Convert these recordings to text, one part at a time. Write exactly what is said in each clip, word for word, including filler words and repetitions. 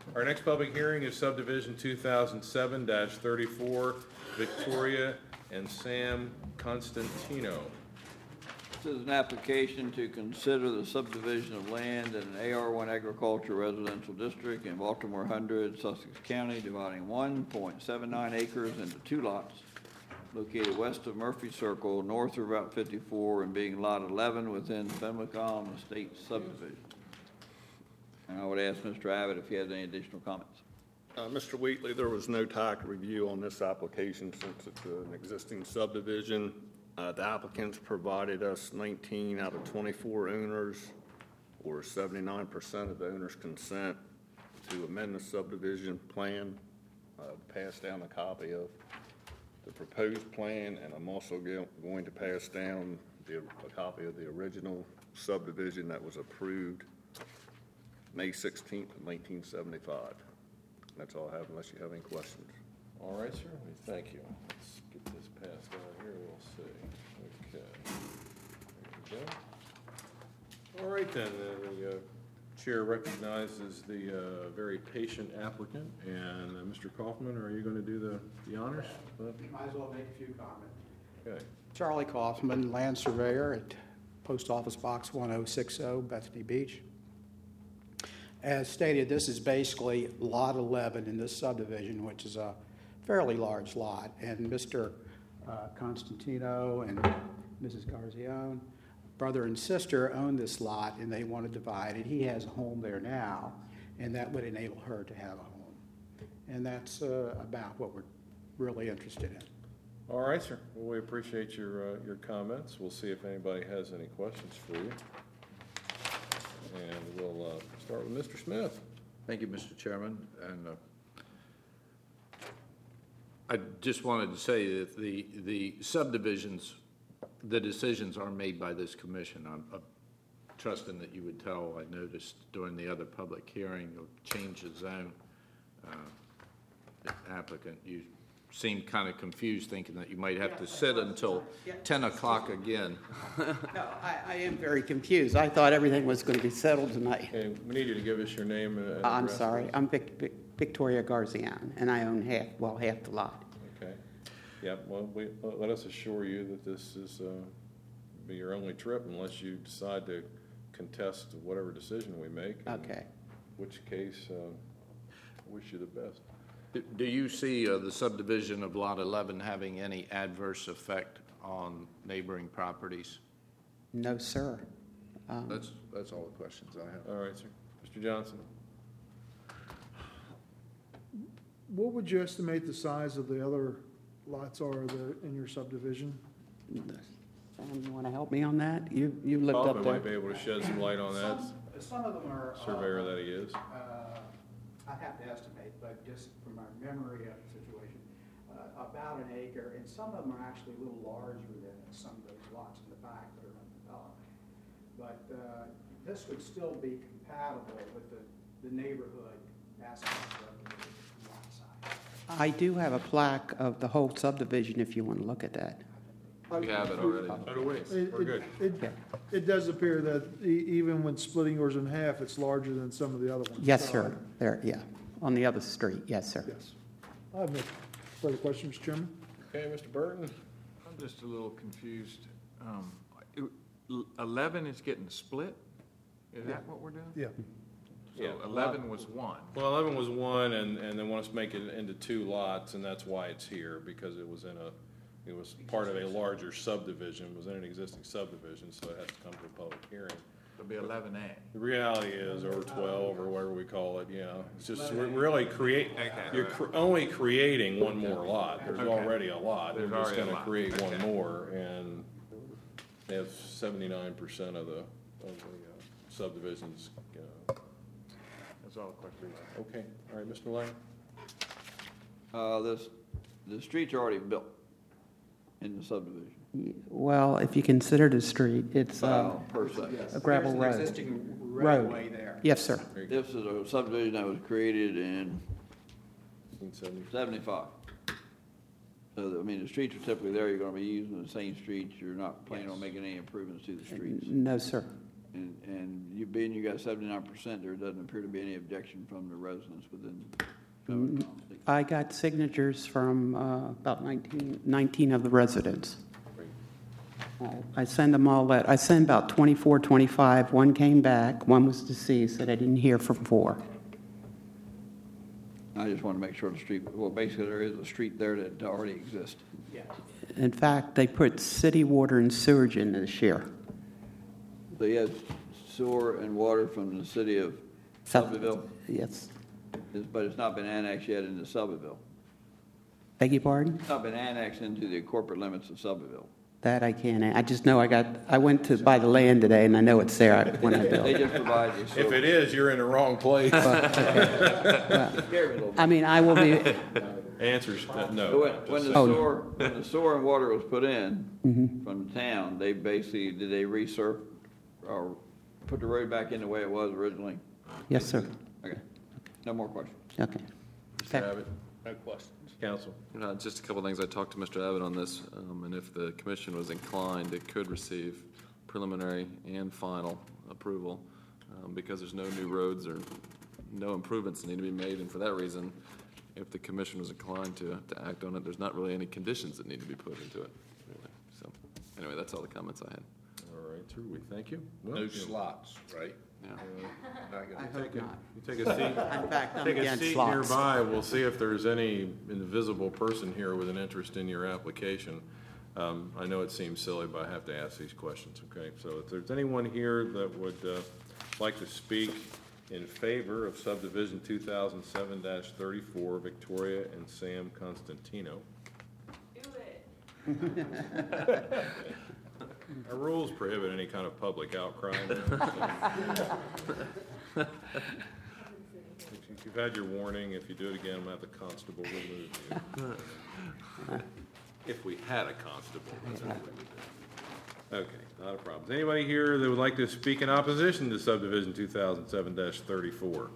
Our next public hearing is subdivision two thousand seven dash thirty-four, Victoria and Sam Constantino. This is an application to consider the subdivision of land in an A R one agriculture residential district in Baltimore Hundred, Sussex County, dividing one point seven nine acres into two lots located west of Murphy Circle, north of Route fifty-four, and being Lot eleven within Pemmican Estate subdivision. And I would ask Mister Abbott if he has any additional comments. Uh, Mister Wheatley, there was no T A C review on this application since it's an existing subdivision. Uh, the applicants provided us nineteen out of twenty-four owners, or seventy-nine percent of the owner's consent to amend the subdivision plan. Uh, pass down a copy of the proposed plan, and I'm also go going to pass down the, a copy of the original subdivision that was approved May sixteenth of nineteen seventy-five. That's all I have, unless you have any questions. All right, sir. Thank you. Let's get this passed out here. We'll see. Okay. There we go. All right, then. Uh, the uh, chair recognizes the uh, very patient applicant. And uh, Mister Kaufman, are you going to do the, the honors? You might as well make a few comments. Okay. Charlie Kaufman, land surveyor at Post Office Box one oh six oh, Bethany Beach. As stated, this is basically Lot eleven in this subdivision, which is a fairly large lot. And Mister Uh, Constantino and Missus Garzione, brother and sister, own this lot, and they want to divide it. He has a home there now, and that would enable her to have a home. And that's uh, about what we're really interested in. All right, sir. Well, we appreciate your uh, your comments. We'll see if anybody has any questions for you. And we'll uh, start with Mister Smith. Thank you, Mister Chairman. And uh, I just wanted to say that the, the subdivisions, the decisions are made by this commission. I'm, I'm trusting that you would tell. I noticed during the other public hearing of change of zone, uh, the applicant, you seemed kind of confused, thinking that you might have to sit until ten o'clock again. No, I, I am very confused. I thought everything was going to be settled tonight. Okay, we need you to give us your name and address. I'm sorry. I'm Vic, Vic, Victoria Garzione, and I own half, well, half the lot. Okay. Yeah, well, we, let us assure you that this is uh, be your only trip unless you decide to contest whatever decision we make. Okay. In which case, uh, wish you the best. Do you see uh, the subdivision of Lot eleven having any adverse effect on neighboring properties? No, sir. Um, That's, that's all the questions I have. All right, sir. Mister Johnson. What would you estimate the size of the other lots are that in your subdivision? Sam, you want to help me on that? You you looked Bob up there. might be able to shed some light on that, Some, some of them are. surveyor uh, that he is. Uh, I have to estimate, but just from my memory of the situation, uh, about an acre, and some of them are actually a little larger than some of those lots in the back that are undeveloped. But uh, this would still be compatible with the, the neighborhood aspect of the lot size. I do have a plaque of the whole subdivision if you want to look at that. We have it already. So do we. It- We're good. It, it, it does appear that e- even when splitting yours in half, it's larger than some of the other ones. Yes, So, sir. There, yeah, on the other street. Yes, sir. Yes. I have no further questions, Mister Chairman. Okay, Mister Burton. I'm just a little confused. Um, it- eleven is getting split? Is that what we're doing? Yeah. So Yeah. eleven was one. Well, eleven was one, and, and they want us to make it into two lots, and that's why it's here, because it was in a, it was part of a larger subdivision, it was in an existing subdivision, so it has to come to a public hearing. It'll be eleven A. The reality is, or twelve, or whatever we call it, you know, it's just, we're really create, you're cr- only creating one more lot. There's Okay. already a lot, we're There's just already a gonna lot. create one Okay. more, and they have seventy-nine percent of the, of the uh, subdivisions, you know. That's all the questions. Okay, all right, Mister Lang? Uh, this, the streets are already built in the subdivision. Well, if you consider the street, it's uh, Well, per se. a gravel There's road. an existing Road. roadway there. Yes, sir. This is a subdivision that was created in nineteen seventy. seventy-five. So, I mean, the streets are typically there, you're gonna be using the same streets, you're not planning on making any improvements to the streets. No, sir. And, and you, being you got seventy-nine percent, there doesn't appear to be any objection from the residents within. I got signatures from uh, about nineteen, nineteen of the residents. I send them all, let, I sent about twenty-four, twenty-five. One came back, one was deceased, and I didn't hear from four. I just want to make sure the street, well, basically, there is a street there that already exists. In fact, they put city water and sewage in this year. So you have sewer and water from the city of Shelbyville, Yes. It's- but it's not been annexed yet into Shelbyville. Beg your pardon? It's not been annexed into the corporate limits of Shelbyville. That I can't, I just know I got, I went to buy the land today, and I know it's there when I They built. just provide the sewer. If it is, you're in the wrong place. Scared me a little bit. I mean, I will be, Answers, uh, So no. When, when the Oh. sewer, when the sewer and water was put in from the town, they basically, did they resurf, or put the road back in the way it was originally? yes, sir. Okay, no more questions. Okay. Mister Abbott, No questions. counsel. Uh, Just a couple of things. I talked to Mister Abbott on this, um, and if the commission was inclined, it could receive preliminary and final approval, um, because there's no new roads or no improvements that need to be made, and for that reason, if the commission was inclined to, to act on it, there's not really any conditions that need to be put into it, really. So, anyway, that's all the comments I had. All right, sir, we thank you. Well, No you- slots, right? Yeah. Not I gonna- hope take a- not. You take a seat. In fact, I'm Take a against seat slots. nearby, we'll see if there's any invisible person here with an interest in your application. Um, I know it seems silly, but I have to ask these questions, okay? So if there's anyone here that would uh, like to speak in favor of subdivision two thousand seven thirty-four, Victoria and Sam Constantino. Do it. Our rules prohibit any kind of public outcry. You've had your warning. If you do it again, I'm gonna have the constable remove you. If we had a constable, that's what we would do. Okay, not a problem. Is anybody here that would like to speak in opposition to subdivision two thousand seven thirty-four?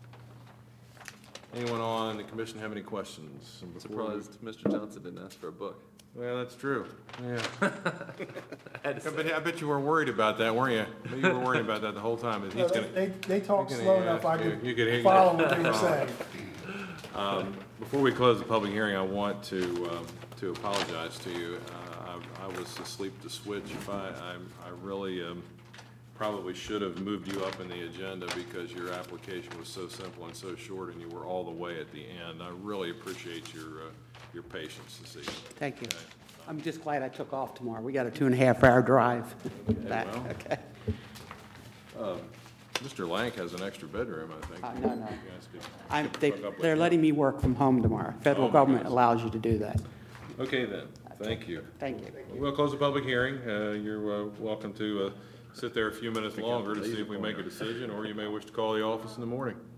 Anyone on the commission have any questions? And before we- Surprised Mister Johnson didn't ask for a book. Well, that's true. Yeah. I bet, I bet you were worried about that, weren't you? I bet you were worried about that the whole time. Is No, he's They, gonna, they- they talked he's gonna slow enough I ask you- you could could- follow what they were saying. Um, Before we close the public hearing, I want to, um, to apologize to you. Uh, I I was asleep at the switch. If I, I'm- I really um, probably should have moved you up in the agenda because your application was so simple and so short, and you were all the way at the end. I really appreciate your, uh, your patience this evening. Thank you. Okay. I'm just glad I took off tomorrow. We got a two and a half hour drive back. well. Okay. Mister Lank has an extra bedroom, I think. Uh, no, no. You guys could- I'm, could they, hook up with they're him. letting me work from home tomorrow. Oh, Federal my government goodness. allows you to do that. Okay, then. Thank you. Thank you. We'll close the public hearing. Uh, You're uh, welcome to uh, sit there a few minutes longer to see if we make a decision, or you may wish to call the office in the morning.